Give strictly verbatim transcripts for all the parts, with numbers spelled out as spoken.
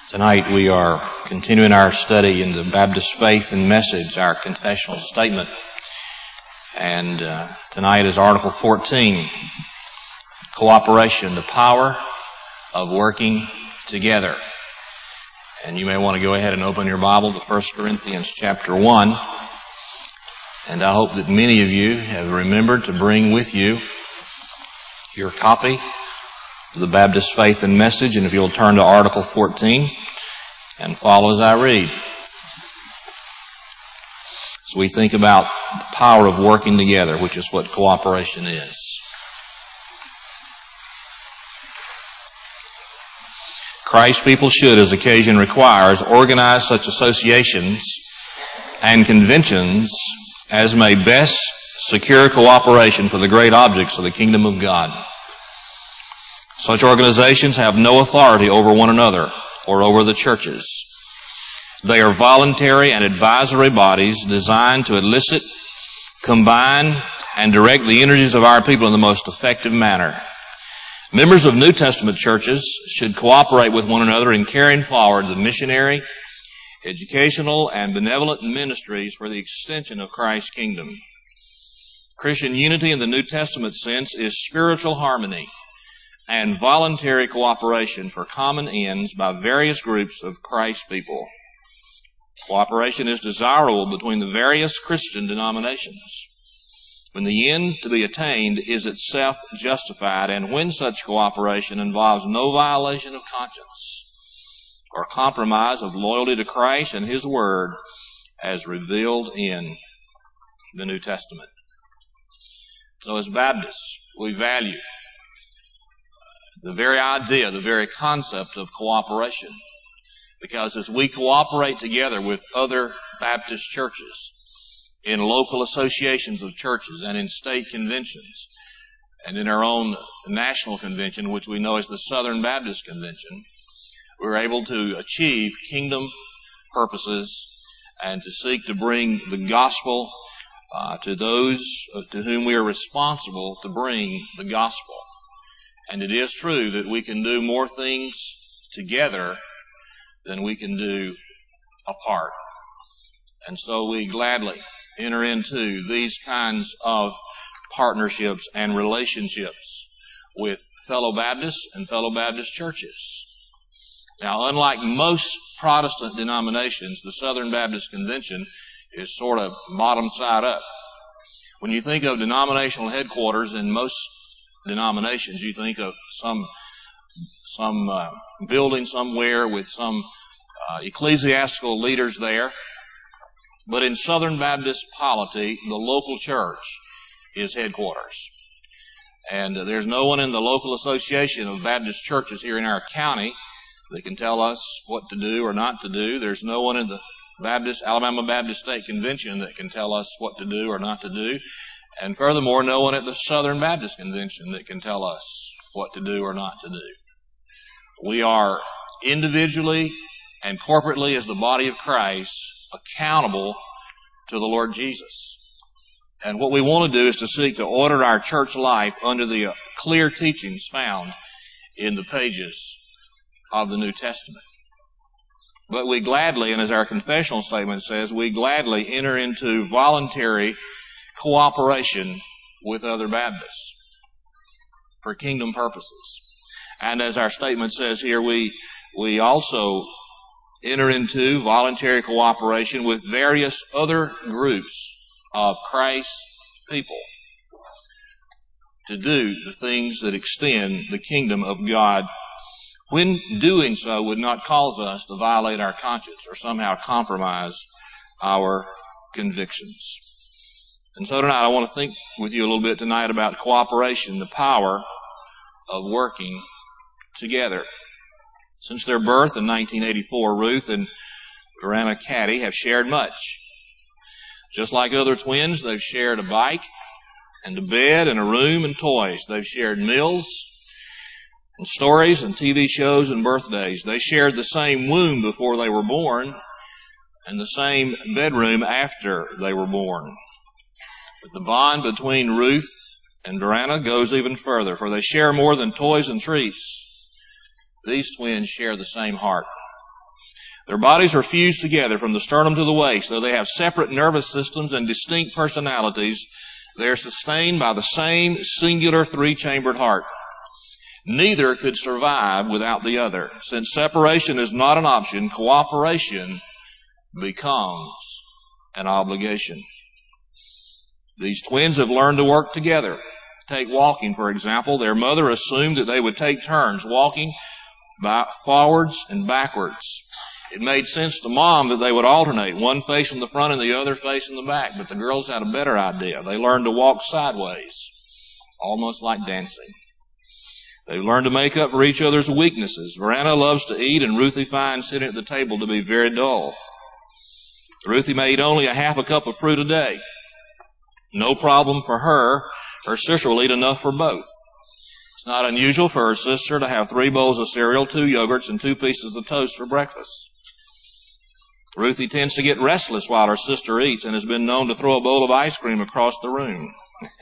Tonight we are continuing our study in the Baptist Faith and Message, our confessional statement. And uh, tonight is Article fourteen, Cooperation, the Power of Working Together. And you may want to go ahead and open your Bible to First Corinthians chapter one. And I hope that many of you have remembered to bring with you your copy of the Baptist Faith and Message. And if you'll turn to Article fourteen and follow as I read. So we think about the power of working together, which is what cooperation is. Christ's people should, as occasion requires, organize such associations and conventions as may best secure cooperation for the great objects of the kingdom of God. Such organizations have no authority over one another or over the churches. They are voluntary and advisory bodies designed to elicit, combine, and direct the energies of our people in the most effective manner. Members of New Testament churches should cooperate with one another in carrying forward the missionary, educational, and benevolent ministries for the extension of Christ's kingdom. Christian unity in the New Testament sense is spiritual harmony and voluntary cooperation for common ends by various groups of Christ's people. Cooperation is desirable between the various Christian denominations when the end to be attained is itself justified, and when such cooperation involves no violation of conscience or compromise of loyalty to Christ and His Word as revealed in the New Testament. So as Baptists, we value the very idea, the very concept of cooperation. Because as we cooperate together with other Baptist churches, in local associations of churches, and in state conventions, and in our own national convention, which we know as the Southern Baptist Convention, we're able to achieve kingdom purposes and to seek to bring the gospel uh, to those to whom we are responsible to bring the gospel. And it is true that we can do more things together than we can do apart. And so we gladly enter into these kinds of partnerships and relationships with fellow Baptists and fellow Baptist churches. Now, unlike most Protestant denominations, the Southern Baptist Convention is sort of bottom side up. When you think of denominational headquarters in most denominations, you think of some some uh, building somewhere with some uh, ecclesiastical leaders there. But in Southern Baptist polity, the local church is headquarters. And uh, there's no one in the local association of Baptist churches here in our county that can tell us what to do or not to do. There's no one in the Baptist Alabama Baptist State Convention that can tell us what to do or not to do. And furthermore, no one at the Southern Baptist Convention that can tell us what to do or not to do. We are individually and corporately as the body of Christ accountable to the Lord Jesus. And what we want to do is to seek to order our church life under the clear teachings found in the pages of the New Testament. But we gladly, and as our confessional statement says, we gladly enter into voluntary cooperation with other Baptists for kingdom purposes. And as our statement says here, we we also enter into voluntary cooperation with various other groups of Christ's people to do the things that extend the kingdom of God, when doing so would not cause us to violate our conscience or somehow compromise our convictions. And so tonight I want to think with you a little bit tonight about cooperation, the power of working together. Since their birth in nineteen eighty-four, Ruth and Verena Caddy have shared much. Just like other twins, they've shared a bike and a bed and a room and toys. They've shared meals and stories and T V shows and birthdays. They shared the same womb before they were born and the same bedroom after they were born. But the bond between Ruth and Verena goes even further, for they share more than toys and treats. These twins share the same heart. Their bodies are fused together from the sternum to the waist. Though they have separate nervous systems and distinct personalities, they are sustained by the same singular three-chambered heart. Neither could survive without the other. Since separation is not an option, cooperation becomes an obligation. These twins have learned to work together. Take walking, for example. Their mother assumed that they would take turns walking by forwards and backwards. It made sense to Mom that they would alternate, one facing the front and the other facing the back, but the girls had a better idea. They learned to walk sideways, almost like dancing. They learned to make up for each other's weaknesses. Verana loves to eat, and Ruthie finds sitting at the table to be very dull. Ruthie may eat only a half a cup of fruit a day. No problem for her. Her sister will eat enough for both. It's not unusual for her sister to have three bowls of cereal, two yogurts, and two pieces of toast for breakfast. Ruthie tends to get restless while her sister eats and has been known to throw a bowl of ice cream across the room.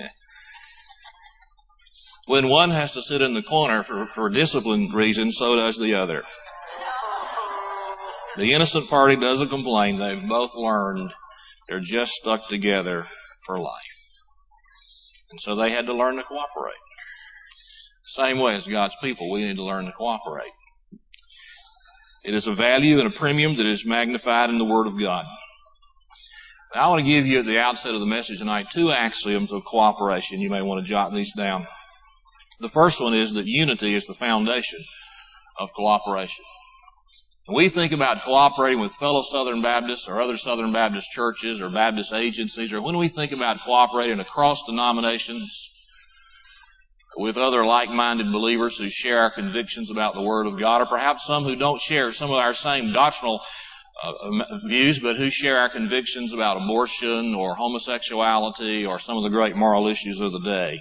When one has to sit in the corner for, for discipline reasons, so does the other. The innocent party doesn't complain. They've both learned. They're just stuck together for life. And so they had to learn to cooperate. Same way as God's people, we need to learn to cooperate. It is a value and a premium that is magnified in the Word of God. Now, I want to give you at the outset of the message tonight two axioms of cooperation. You may want to jot these down. The first one is that unity is the foundation of cooperation. When we think about cooperating with fellow Southern Baptists or other Southern Baptist churches or Baptist agencies, or when we think about cooperating across denominations with other like-minded believers who share our convictions about the Word of God, or perhaps some who don't share some of our same doctrinal uh, views, but who share our convictions about abortion or homosexuality or some of the great moral issues of the day,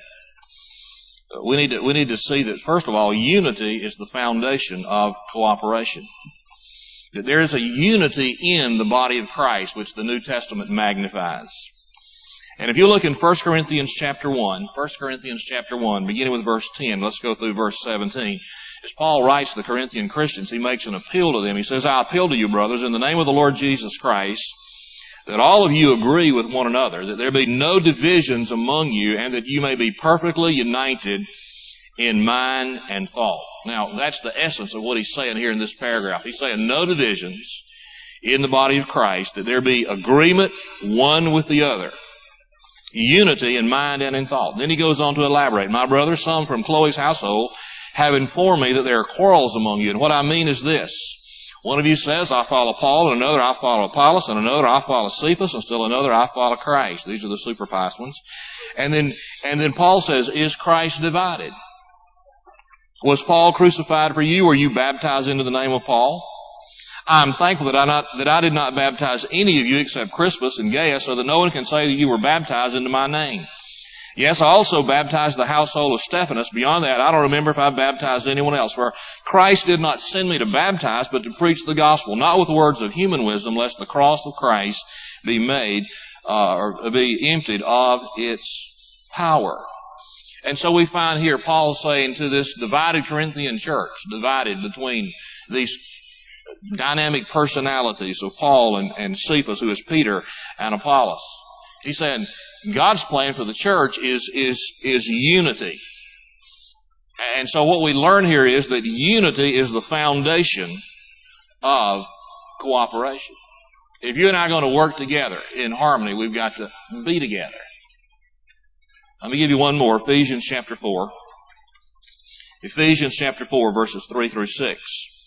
we need to, we need to see that, first of all, unity is the foundation of cooperation. That there is a unity in the body of Christ, which the New Testament magnifies. And if you look in First Corinthians chapter one, First Corinthians chapter one, beginning with verse ten, let's go through verse seventeen. As Paul writes to the Corinthian Christians, he makes an appeal to them. He says, I appeal to you, brothers, in the name of the Lord Jesus Christ, that all of you agree with one another, that there be no divisions among you, and that you may be perfectly united in mind and thought. Now, that's the essence of what he's saying here in this paragraph. He's saying no divisions in the body of Christ, that there be agreement one with the other. Unity in mind and in thought. Then he goes on to elaborate. My brother, some from Chloe's household have informed me that there are quarrels among you. And what I mean is this. One of you says, I follow Paul, and another, I follow Apollos, and another, I follow Cephas, and still another, I follow Christ. These are the super pious ones. And then, and then Paul says, is Christ divided? Was Paul crucified for you? Were you baptized into the name of Paul? I'm thankful that I not, that I did not baptize any of you except Crispus and Gaius, so that no one can say that you were baptized into my name. Yes, I also baptized the household of Stephanas. Beyond that, I don't remember if I baptized anyone else. For Christ did not send me to baptize, but to preach the gospel, not with words of human wisdom, lest the cross of Christ be made, uh, or be emptied of its power. And so we find here Paul saying to this divided Corinthian church, divided between these dynamic personalities of Paul and, and Cephas, who is Peter, and Apollos. He said, God's plan for the church is, is, is unity. And so what we learn here is that unity is the foundation of cooperation. If you and I are going to work together in harmony, we've got to be together. Let me give you one more, Ephesians chapter four. Ephesians chapter four, verses three through six.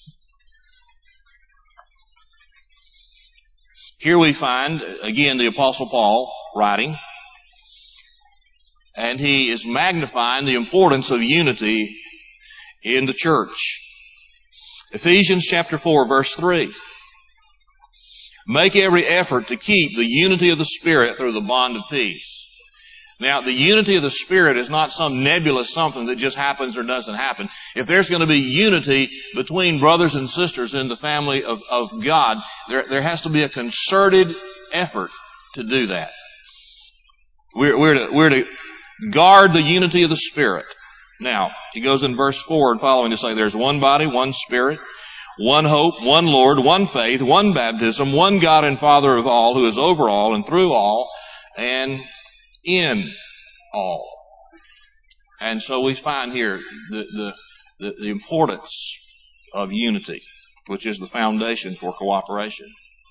Here we find, again, the Apostle Paul writing, and he is magnifying the importance of unity in the church. Ephesians chapter four, verse three. Make every effort to keep the unity of the Spirit through the bond of peace. Now, the unity of the Spirit is not some nebulous something that just happens or doesn't happen. If there's going to be unity between brothers and sisters in the family of, of God, there, there has to be a concerted effort to do that. We're, we're to, we're to guard the unity of the Spirit. Now, he goes in verse four and following to say, there's one body, one Spirit, one hope, one Lord, one faith, one baptism, one God and Father of all, who is over all and through all and in all. And so we find here the, the, the, the importance of unity, which is the foundation for cooperation.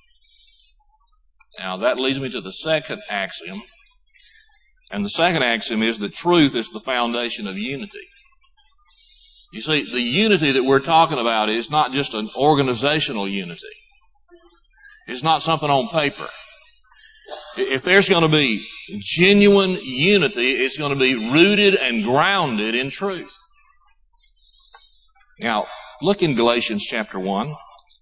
Now that leads me to the second axiom. And the second axiom is that truth is the foundation of unity. You see, the unity that we're talking about is not just an organizational unity. It's not something on paper. If there's going to be genuine unity, it's going to be rooted and grounded in truth. Now, look in Galatians chapter one.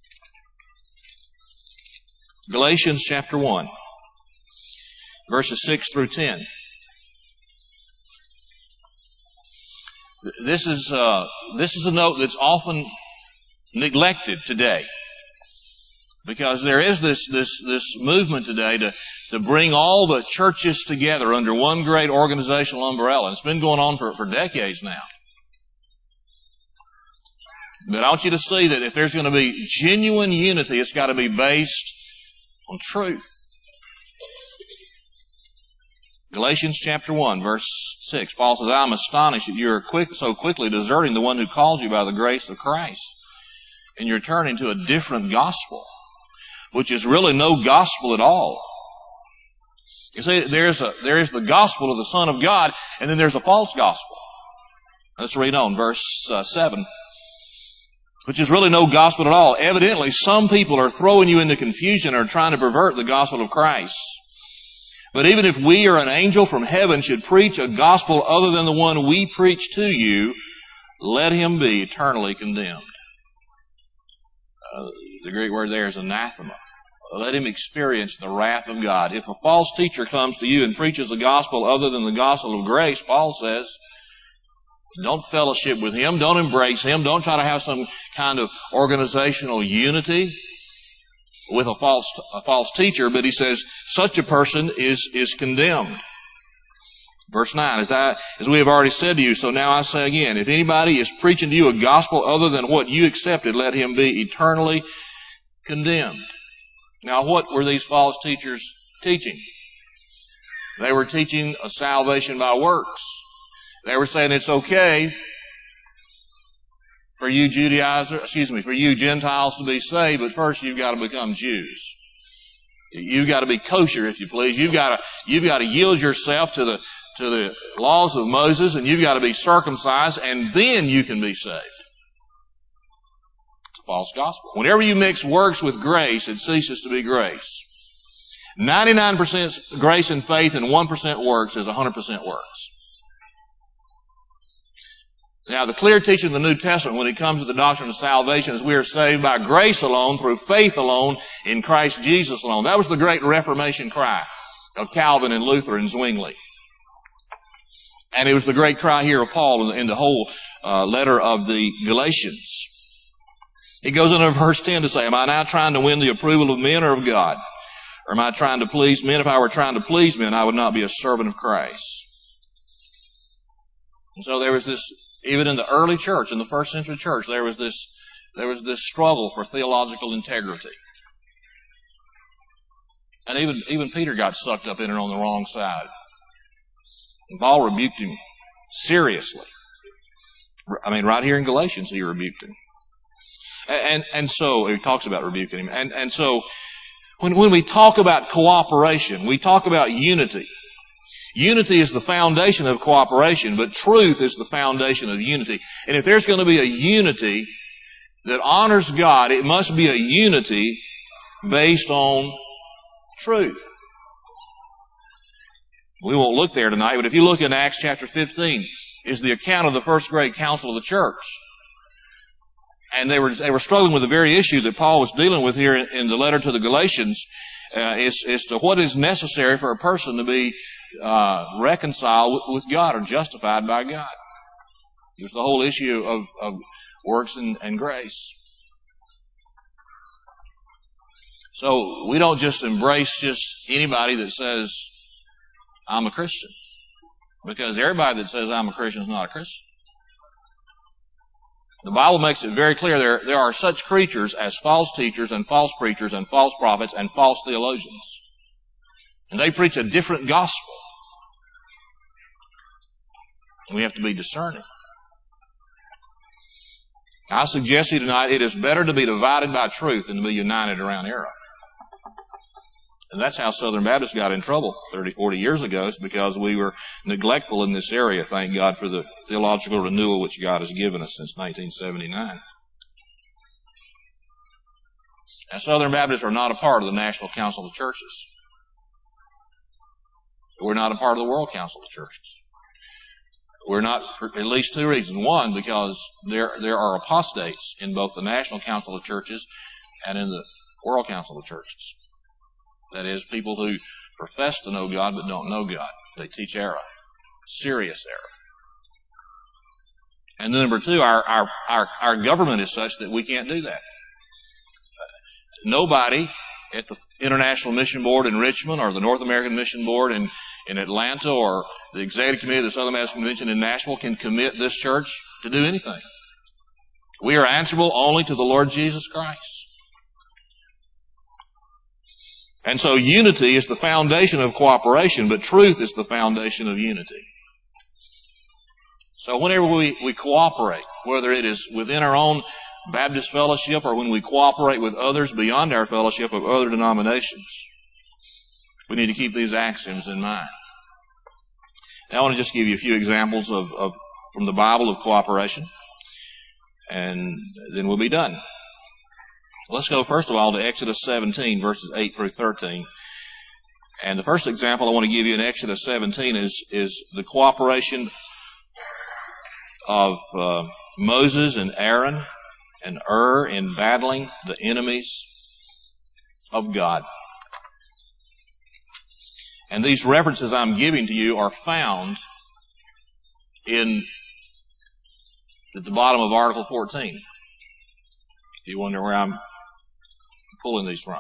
Galatians chapter one, verses six through ten. This is uh, this is a note that's often neglected today, because there is this this this movement today to to bring all the churches together under one great organizational umbrella. It's been going on for for decades now. But I want you to see that if there's going to be genuine unity, it's got to be based on truth. Galatians chapter one, verse six, Paul says, I am astonished that you are quick, so quickly deserting the one who called you by the grace of Christ, and you're turning to a different gospel, which is really no gospel at all. You see, there's a, there is the gospel of the Son of God, and then there's a false gospel. Let's read on, verse uh, seven. Which is really no gospel at all. Evidently, some people are throwing you into confusion or trying to pervert the gospel of Christ. But even if we or an angel from heaven should preach a gospel other than the one we preach to you, let him be eternally condemned. Uh, the Greek word there is anathema. Let him experience the wrath of God. If a false teacher comes to you and preaches a gospel other than the gospel of grace, Paul says, don't fellowship with him. Don't embrace him. Don't try to have some kind of organizational unity with a false a false teacher. But he says such a person is is condemned. Verse nine, as I as we have already said to you, so now I say again, if anybody is preaching to you a gospel other than what you accepted, let him be eternally condemned. Now, what were these false teachers teaching? They were teaching a salvation by works. They were saying it's okay for you Judaizers, excuse me, for you Gentiles to be saved, but first you've got to become Jews. You've got to be kosher, if you please. You've got to, you've got to yield yourself to the, to the laws of Moses, and you've got to be circumcised, and then you can be saved. It's a false gospel. Whenever you mix works with grace, it ceases to be grace. ninety-nine percent grace and faith and one percent works is one hundred percent works. Now, the clear teaching of the New Testament when it comes to the doctrine of salvation is we are saved by grace alone, through faith alone, in Christ Jesus alone. That was the great Reformation cry of Calvin and Luther and Zwingli. And it was the great cry here of Paul in the whole uh, letter of the Galatians. He goes into verse ten to say, am I now trying to win the approval of men or of God? Or am I trying to please men? If I were trying to please men, I would not be a servant of Christ. And so there was this, even in the early church, in the first century church, there was this, there was this struggle for theological integrity. And even, even Peter got sucked up in it on the wrong side. And Paul rebuked him seriously. I mean, right here in Galatians, he rebuked him. And, and so, he talks about rebuking him. And, and so, when, when we talk about cooperation, we talk about unity. Unity is the foundation of cooperation, but truth is the foundation of unity. And if there's going to be a unity that honors God, it must be a unity based on truth. We won't look there tonight, but if you look in Acts chapter fifteen, is the account of the first great council of the church. And they were, they were struggling with the very issue that Paul was dealing with here in, in the letter to the Galatians, uh, as, as to what is necessary for a person to be uh, reconciled with God or justified by God. It was the whole issue of, of works and, and grace. So we don't just embrace just anybody that says, I'm a Christian. Because everybody that says I'm a Christian is not a Christian. The Bible makes it very clear there, there are such creatures as false teachers and false preachers and false prophets and false theologians. And they preach a different gospel. We have to be discerning. I suggest to you tonight, it is better to be divided by truth than to be united around error. And that's how Southern Baptists got in trouble thirty, forty years ago, is because we were neglectful in this area. Thank God for the theological renewal which God has given us since nineteen seventy-nine. Now, Southern Baptists are not a part of the National Council of Churches. We're not a part of the World Council of Churches. We're not for at least two reasons. One, because there there are apostates in both the National Council of Churches and in the World Council of Churches. That is, people who profess to know God but don't know God. They teach error, serious error. And then number two, our our our, our government is such that we can't do that. Nobody at the International Mission Board in Richmond or the North American Mission Board in, in Atlanta or the Executive Committee of the Southern Baptist Convention in Nashville can commit this church to do anything. We are answerable only to the Lord Jesus Christ. And so unity is the foundation of cooperation, but truth is the foundation of unity. So whenever we, we cooperate, whether it is within our own Baptist fellowship or when we cooperate with others beyond our fellowship of other denominations, we need to keep these axioms in mind. Now I want to just give you a few examples of, of from the Bible of cooperation, and then we'll be done. Let's go first of all to Exodus seventeen, verses eight through thirteen. And the first example I want to give you in Exodus seventeen is, is the cooperation of uh, Moses and Aaron and Ur in battling the enemies of God. And these references I'm giving to you are found in at the bottom of Article fourteen. You wonder where I'm pulling these from.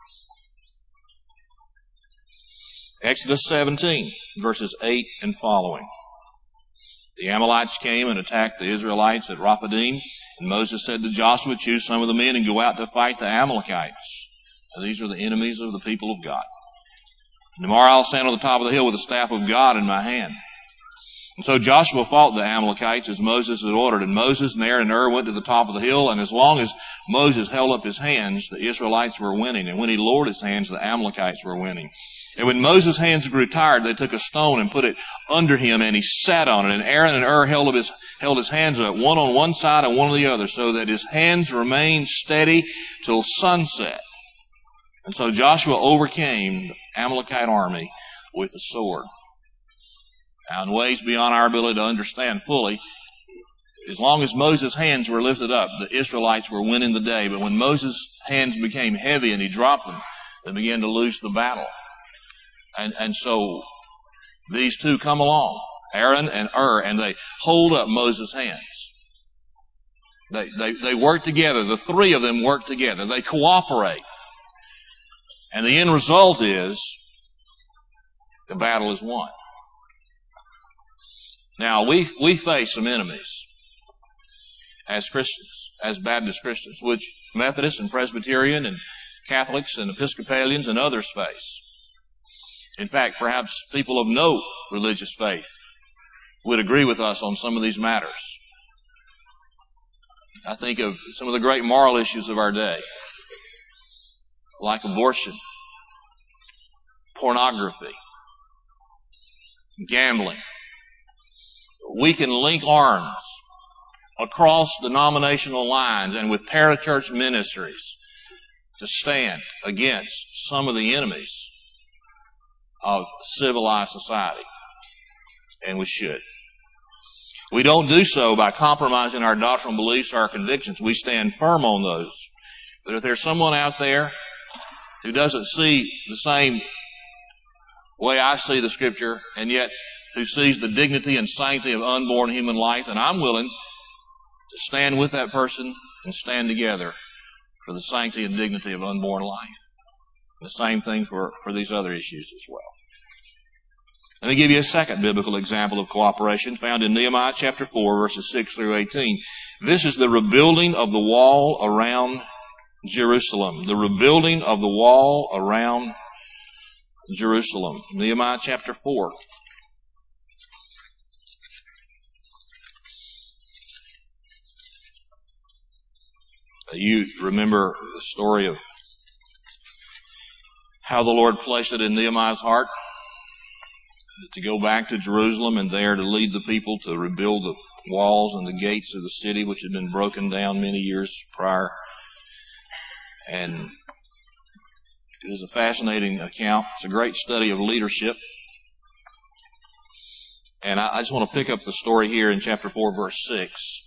Exodus seventeen, verses eight and following. The Amalekites came and attacked the Israelites at Rephidim, and Moses said to Joshua, choose some of the men and go out to fight the Amalekites. Now, these are the enemies of the people of God. And tomorrow I'll stand on the top of the hill with the staff of God in my hand. And so Joshua fought the Amalekites as Moses had ordered, and Moses and Aaron and Ur went to the top of the hill, and as long as Moses held up his hands, the Israelites were winning, and when he lowered his hands, the Amalekites were winning. And when Moses' hands grew tired, they took a stone and put it under him, and he sat on it. And Aaron and Ur held up his, held his hands up, one on one side and one on the other, so that his hands remained steady till sunset. And so Joshua overcame the Amalekite army with a sword. Now, in ways beyond our ability to understand fully, as long as Moses' hands were lifted up, the Israelites were winning the day. But when Moses' hands became heavy and he dropped them, they began to lose the battle. And, and so these two come along, Aaron and Ur, and they hold up Moses' hands. They, they, they work together. The three of them work together. They cooperate. And the end result is the battle is won. Now, we, we face some enemies as Christians, as Baptist Christians, which Methodists and Presbyterian and Catholics and Episcopalians and others face. In fact, perhaps people of no religious faith would agree with us on some of these matters. I think of some of the great moral issues of our day, like abortion, pornography, gambling. We can link arms across denominational lines and with parachurch ministries to stand against some of the enemies of civilized society. And we should. We don't do so by compromising our doctrinal beliefs or our convictions. We stand firm on those. But if there's someone out there who doesn't see the same way I see the Scripture, and yet who sees the dignity and sanctity of unborn human life, and I'm willing to stand with that person and stand together for the sanctity and dignity of unborn life. The same thing for, for these other issues as well. Let me give you a second biblical example of cooperation found in Nehemiah chapter four, verses six through eighteen. This is the rebuilding of the wall around Jerusalem. The rebuilding of the wall around Jerusalem. Nehemiah chapter four. You remember the story of how the Lord placed it in Nehemiah's heart to go back to Jerusalem and there to lead the people to rebuild the walls and the gates of the city which had been broken down many years prior. And it is a fascinating account. It's a great study of leadership. And I, I just want to pick up the story here in chapter four, verse six.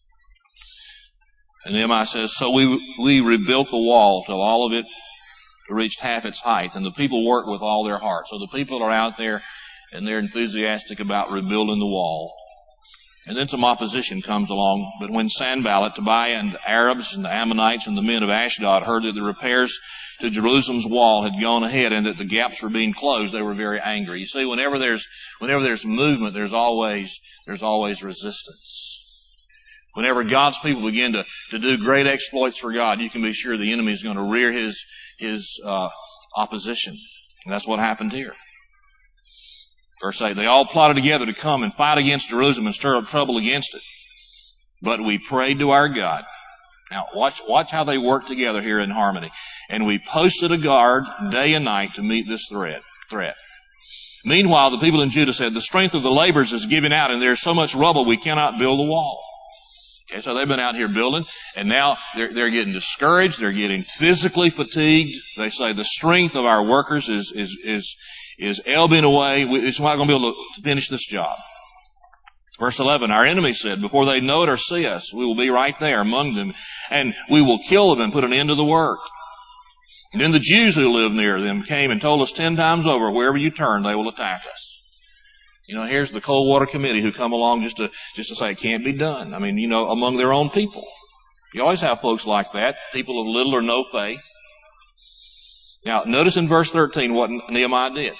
And Nehemiah says, so we we rebuilt the wall till all of it reached half its height, and the people worked with all their heart. So the people are out there, and they're enthusiastic about rebuilding the wall. And then some opposition comes along. But when Sanballat, Tobiah, and the Arabs and the Ammonites and the men of Ashdod heard that the repairs to Jerusalem's wall had gone ahead and that the gaps were being closed, they were very angry. You see, whenever there's whenever there's movement, there's always there's always resistance. Whenever God's people begin to, to do great exploits for God, you can be sure the enemy is going to rear his his uh, opposition. And that's what happened here. Verse eight, they all plotted together to come and fight against Jerusalem and stir up trouble against it. But we prayed to our God. Now, watch, watch how they work together here in harmony. And we posted a guard day and night to meet this threat. threat. Meanwhile, the people in Judah said, the strength of the laborers is giving out, and there is so much rubble we cannot build a wall. Okay, so they've been out here building, and now they're, they're getting discouraged. They're getting physically fatigued. They say the strength of our workers is is is is ebbing away. We, it's not going to be able to finish this job. Verse eleven, our enemies said, before they know it or see us, we will be right there among them, and we will kill them and put an end to the work. And then the Jews who lived near them came and told us ten times over, wherever you turn, they will attack us. You know, here's the Cold Water Committee who come along just to just to say it can't be done. I mean, you know, among their own people. You always have folks like that, people of little or no faith. Now, notice in verse thirteen what Nehemiah did.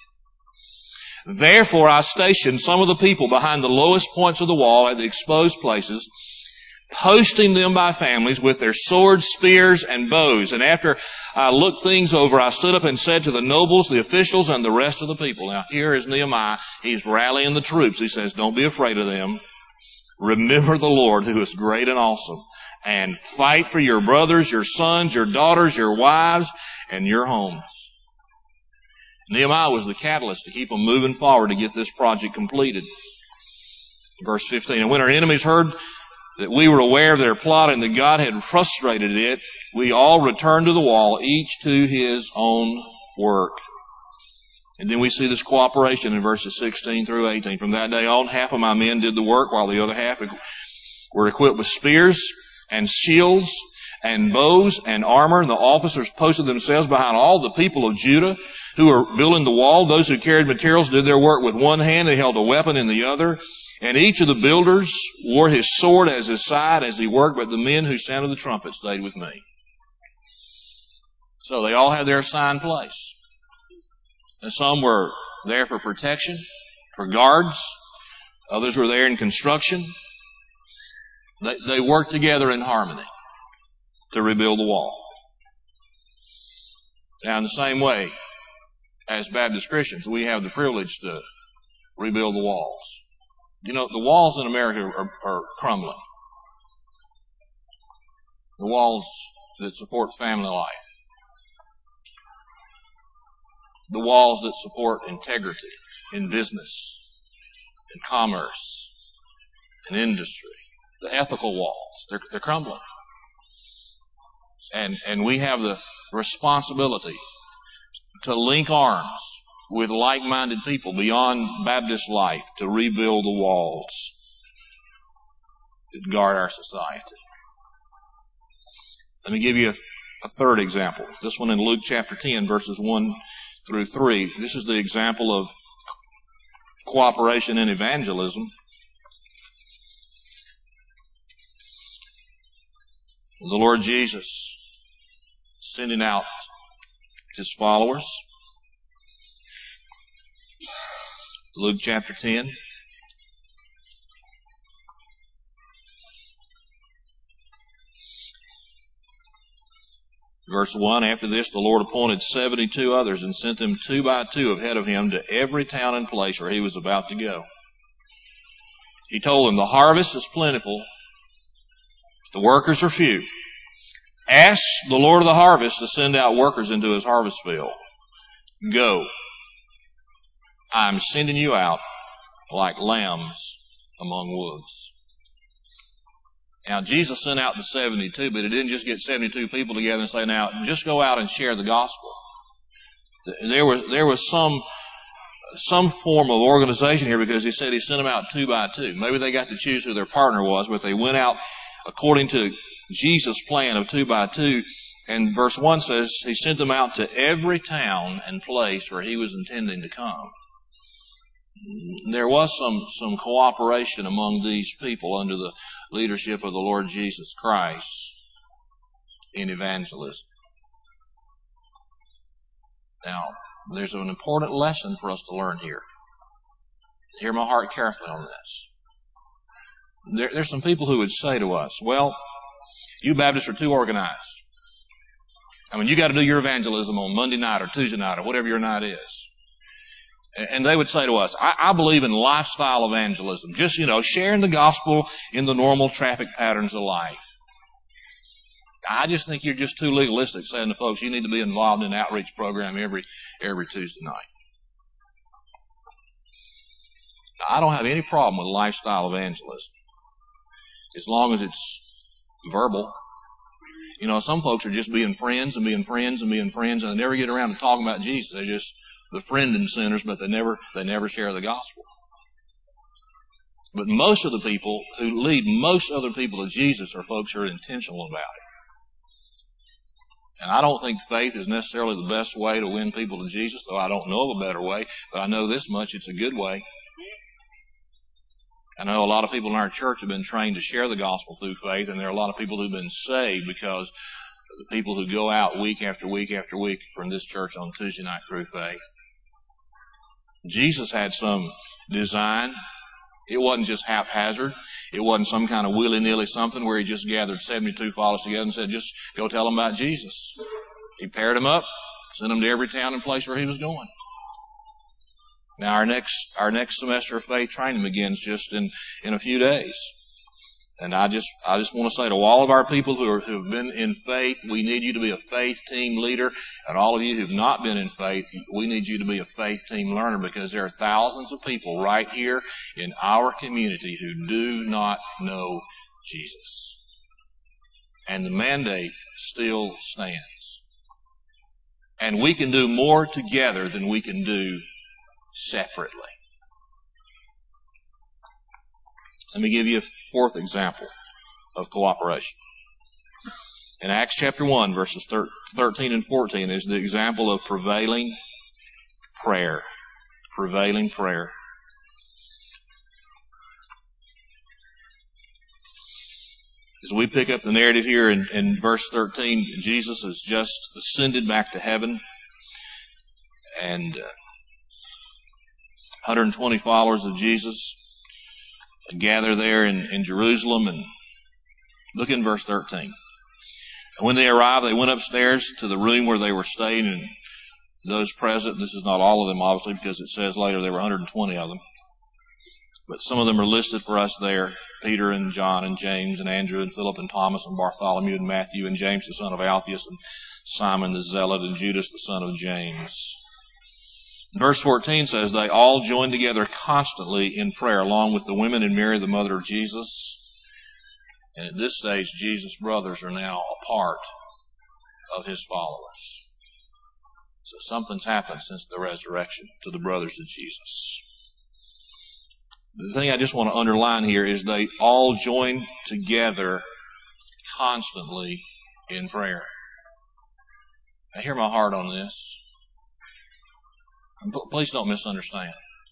Therefore I stationed some of the people behind the lowest points of the wall at the exposed places, posting them by families with their swords, spears, and bows. And after I looked things over, I stood up and said to the nobles, the officials, and the rest of the people. Now, here is Nehemiah. He's rallying the troops. He says, don't be afraid of them. Remember the Lord, who is great and awesome. And fight for your brothers, your sons, your daughters, your wives, and your homes. Nehemiah was the catalyst to keep them moving forward to get this project completed. Verse fifteen, and when our enemies heard that we were aware of their plot and that God had frustrated it, we all returned to the wall, each to his own work. And then we see this cooperation in verses sixteen through eighteen. From that day on, half of my men did the work, while the other half were equipped with spears and shields and bows and armor. And the officers posted themselves behind all the people of Judah who were building the wall. Those who carried materials did their work with one hand. They held a weapon in the other. And each of the builders wore his sword as his side as he worked, but the men who sounded the trumpet stayed with me. So they all had their assigned place. And some were there for protection, for guards. Others were there in construction. They, they worked together in harmony to rebuild the wall. Now, in the same way, as Baptist Christians, we have the privilege to rebuild the walls. You know, the walls in America are, are crumbling. The walls that support family life. The walls that support integrity in business, in commerce, in industry. The ethical walls, they're, they're crumbling. And, and we have the responsibility to link arms with like-minded people beyond Baptist life to rebuild the walls that guard our society. Let me give you a, a third example. This one in Luke chapter ten, verses one through three. This is the example of cooperation in evangelism. The Lord Jesus sending out his followers. Luke chapter ten. Verse one, after this the Lord appointed seventy-two others and sent them two by two ahead of him to every town and place where he was about to go. He told them, the harvest is plentiful, the workers are few. Ask the Lord of the harvest to send out workers into his harvest field. Go. I'm sending you out like lambs among wolves. Now, Jesus sent out the seventy-two, but he didn't just get seventy-two people together and say, now, just go out and share the gospel. There was, there was some, some form of organization here, because he said he sent them out two by two. Maybe they got to choose who their partner was, but they went out according to Jesus' plan of two by two. And verse one says he sent them out to every town and place where he was intending to come. There was some, some cooperation among these people under the leadership of the Lord Jesus Christ in evangelism. Now, there's an important lesson for us to learn here. Hear my heart carefully on this. There, there's some people who would say to us, well, you Baptists are too organized. I mean, you got to do your evangelism on Monday night or Tuesday night or whatever your night is. And they would say to us, I, I believe in lifestyle evangelism. Just, you know, sharing the gospel in the normal traffic patterns of life. I just think you're just too legalistic saying to folks, you need to be involved in an outreach program every, every Tuesday night. Now, I don't have any problem with lifestyle evangelism, as long as it's verbal. You know, some folks are just being friends and being friends and being friends, and they never get around to talking about Jesus. They just befriending sinners, but they never they never share the gospel. But most of the people who lead most other people to Jesus are folks who are intentional about it. And I don't think faith is necessarily the best way to win people to Jesus, though I don't know of a better way, but I know this much, it's a good way. I know a lot of people in our church have been trained to share the gospel through faith, and there are a lot of people who've been saved because of the people who go out week after week after week from this church on Tuesday night through faith. Jesus had some design. It wasn't just haphazard. It wasn't some kind of willy-nilly something where he just gathered seventy-two followers together and said, just go tell them about Jesus. He paired them up, sent them to every town and place where he was going. Now our next, our next semester of faith training begins just in, in a few days. And I just, I just want to say to all of our people who are, who've been in faith, we need you to be a faith team leader. And all of you who've not been in faith, we need you to be a faith team learner, because there are thousands of people right here in our community who do not know Jesus. And the mandate still stands. And we can do more together than we can do separately. Let me give you a fourth example of cooperation. In Acts chapter one, verses thirteen and fourteen is the example of prevailing prayer. Prevailing prayer. As we pick up the narrative here in, in verse thirteen, Jesus has just ascended back to heaven, and uh, one hundred twenty followers of Jesus gather there in, in Jerusalem. And look in verse thirteen. And when they arrived, they went upstairs to the room where they were staying, and those present, this is not all of them obviously, because it says later there were one hundred twenty of them, but some of them are listed for us there: Peter and John and James and Andrew and Philip and Thomas and Bartholomew and Matthew and James the son of Alphaeus and Simon the Zealot and Judas the son of James. Verse fourteen says, they all joined together constantly in prayer, along with the women and Mary, the mother of Jesus. And at this stage, Jesus' brothers are now a part of his followers. So something's happened since the resurrection to the brothers of Jesus. The thing I just want to underline here is they all join together constantly in prayer. Now, hear my heart on this. Please don't misunderstand.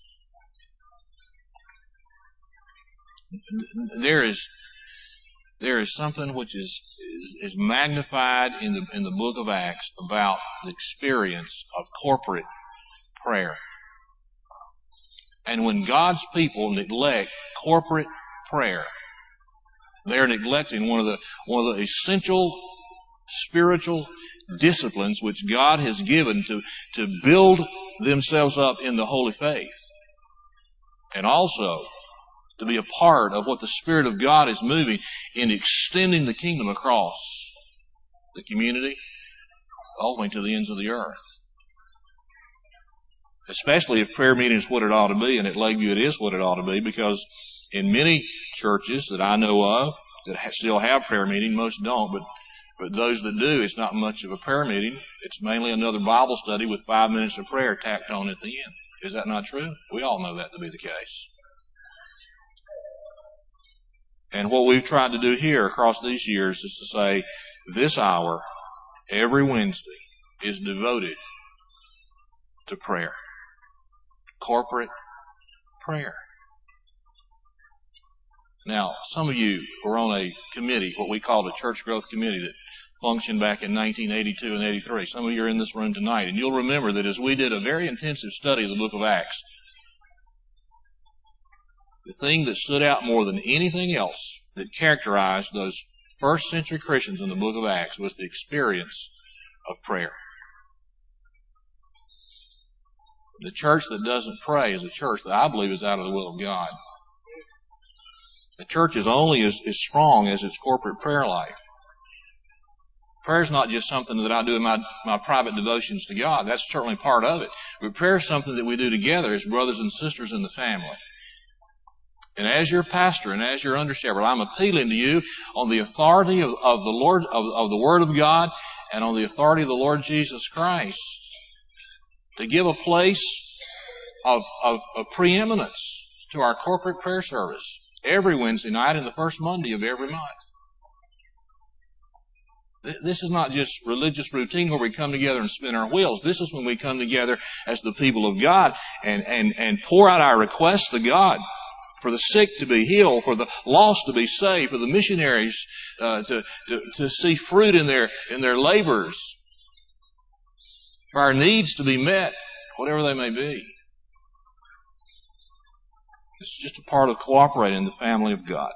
There is, there is something which is, is, is magnified in the, in the book of Acts about the experience of corporate prayer. And when God's people neglect corporate prayer, they're neglecting one of the one of the essential spiritual disciplines which God has given to, to build themselves up in the holy faith. And also to be a part of what the Spirit of God is moving in extending the kingdom across the community, all the way to the ends of the earth. Especially if prayer meeting is what it ought to be, and at Lakeview it is what it ought to be, because in many churches that I know of that still have prayer meeting, most don't, but but those that do, it's not much of a prayer meeting. It's mainly another Bible study with five minutes of prayer tacked on at the end. Is that not true? We all know that to be the case. And what we've tried to do here across these years is to say, this hour, every Wednesday, is devoted to prayer. Corporate prayer. Now, some of you were on a committee, what we called a church growth committee, that functioned back in nineteen eighty-two and eighty-three. Some of you are in this room tonight, and you'll remember that as we did a very intensive study of the book of Acts, the thing that stood out more than anything else that characterized those first century Christians in the book of Acts was the experience of prayer. The church that doesn't pray is a church that I believe is out of the will of God. The church is only as, as strong as its corporate prayer life. Prayer is not just something that I do in my, my private devotions to God. That's certainly part of it. But prayer is something that we do together as brothers and sisters in the family. And as your pastor and as your under shepherd, I'm appealing to you on the authority of, of the Lord, of, of the Word of God, and on the authority of the Lord Jesus Christ, to give a place of, of, of preeminence to our corporate prayer service every Wednesday night and the first Monday of every month. This is not just religious routine where we come together and spin our wheels. This is when we come together as the people of God and, and, and pour out our requests to God for the sick to be healed, for the lost to be saved, for the missionaries uh, to, to, to see fruit in their, in their labors, for our needs to be met, whatever they may be. This is just a part of cooperating in the family of God.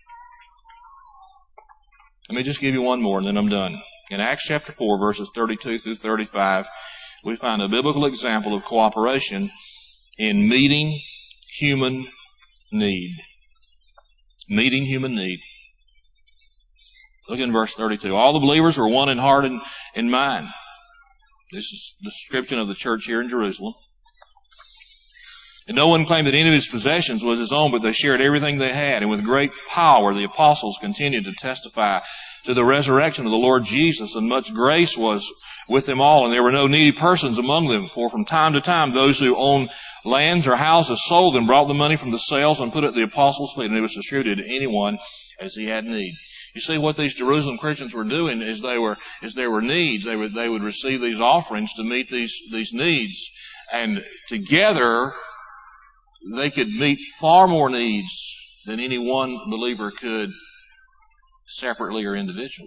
Let me just give you one more and then I'm done. In Acts chapter four, verses thirty-two through thirty-five, we find a biblical example of cooperation in meeting human need. Meeting human need. Look in verse thirty-two. All the believers were one in heart and in mind. This is the description of the church here in Jerusalem. And no one claimed that any of his possessions was his own, but they shared everything they had. And with great power, the apostles continued to testify to the resurrection of the Lord Jesus, and much grace was with them all. And there were no needy persons among them, for from time to time those who owned lands or houses sold and brought the money from the sales and put it at the apostles' feet, and it was distributed to anyone as he had need. You see, what these Jerusalem Christians were doing is they were, is there were needs. They would, they would receive these offerings to meet these, these needs. And together, they could meet far more needs than any one believer could separately or individually.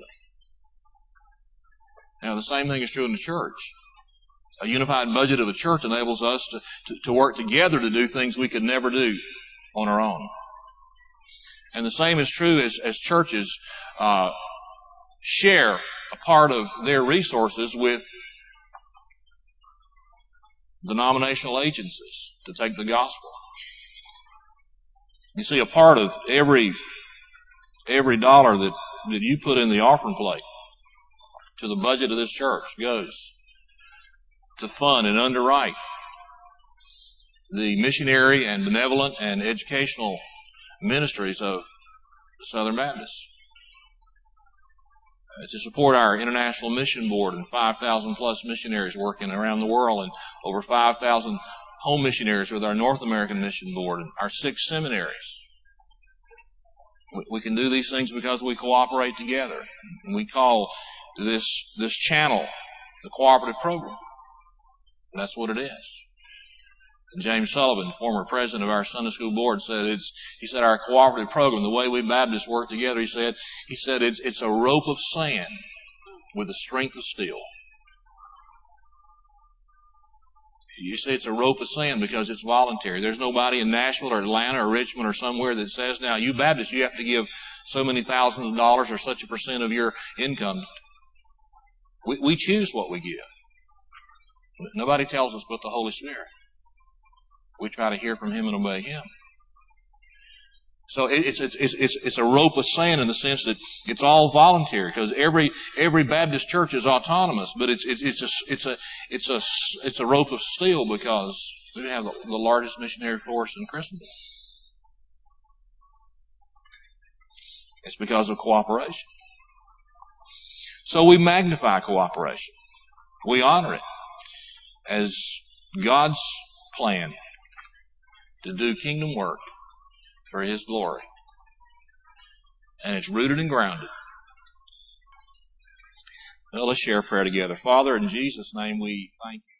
Now, the same thing is true in the church. A unified budget of a church enables us to, to, to work together to do things we could never do on our own. And the same is true as, as churches uh, share a part of their resources with denominational agencies to take the gospel. You see, a part of every every dollar that, that you put in the offering plate to the budget of this church goes to fund and underwrite the missionary and benevolent and educational ministries of the Southern Baptists. Uh, to support our International Mission Board and five thousand plus missionaries working around the world, and over five thousand home missionaries with our North American Mission Board, and our six seminaries. We, we can do these things because we cooperate together. And we call this, this channel the cooperative program. And that's what it is. And James Sullivan, former president of our Sunday school board, said it's, he said our cooperative program, the way we Baptists work together, he said, he said it's, it's a rope of sand with the strength of steel. You say it's a rope of sin because it's voluntary. There's nobody in Nashville or Atlanta or Richmond or somewhere that says, now, you Baptists, you have to give so many thousands of dollars or such a percent of your income. We, we choose what we give. Nobody tells us but the Holy Spirit. We try to hear from Him and obey Him. So it's, it's, it's, it's, it's a rope of sand in the sense that it's all voluntary, because every, every Baptist church is autonomous, but it's, it's, it's a, it's a, it's a, it's a rope of steel because we have the, the largest missionary force in Christendom. It's because of cooperation. So we magnify cooperation. We honor it as God's plan to do kingdom work for His glory. And it's rooted and grounded. Well, let's share a prayer together. Father, in Jesus' name we thank you.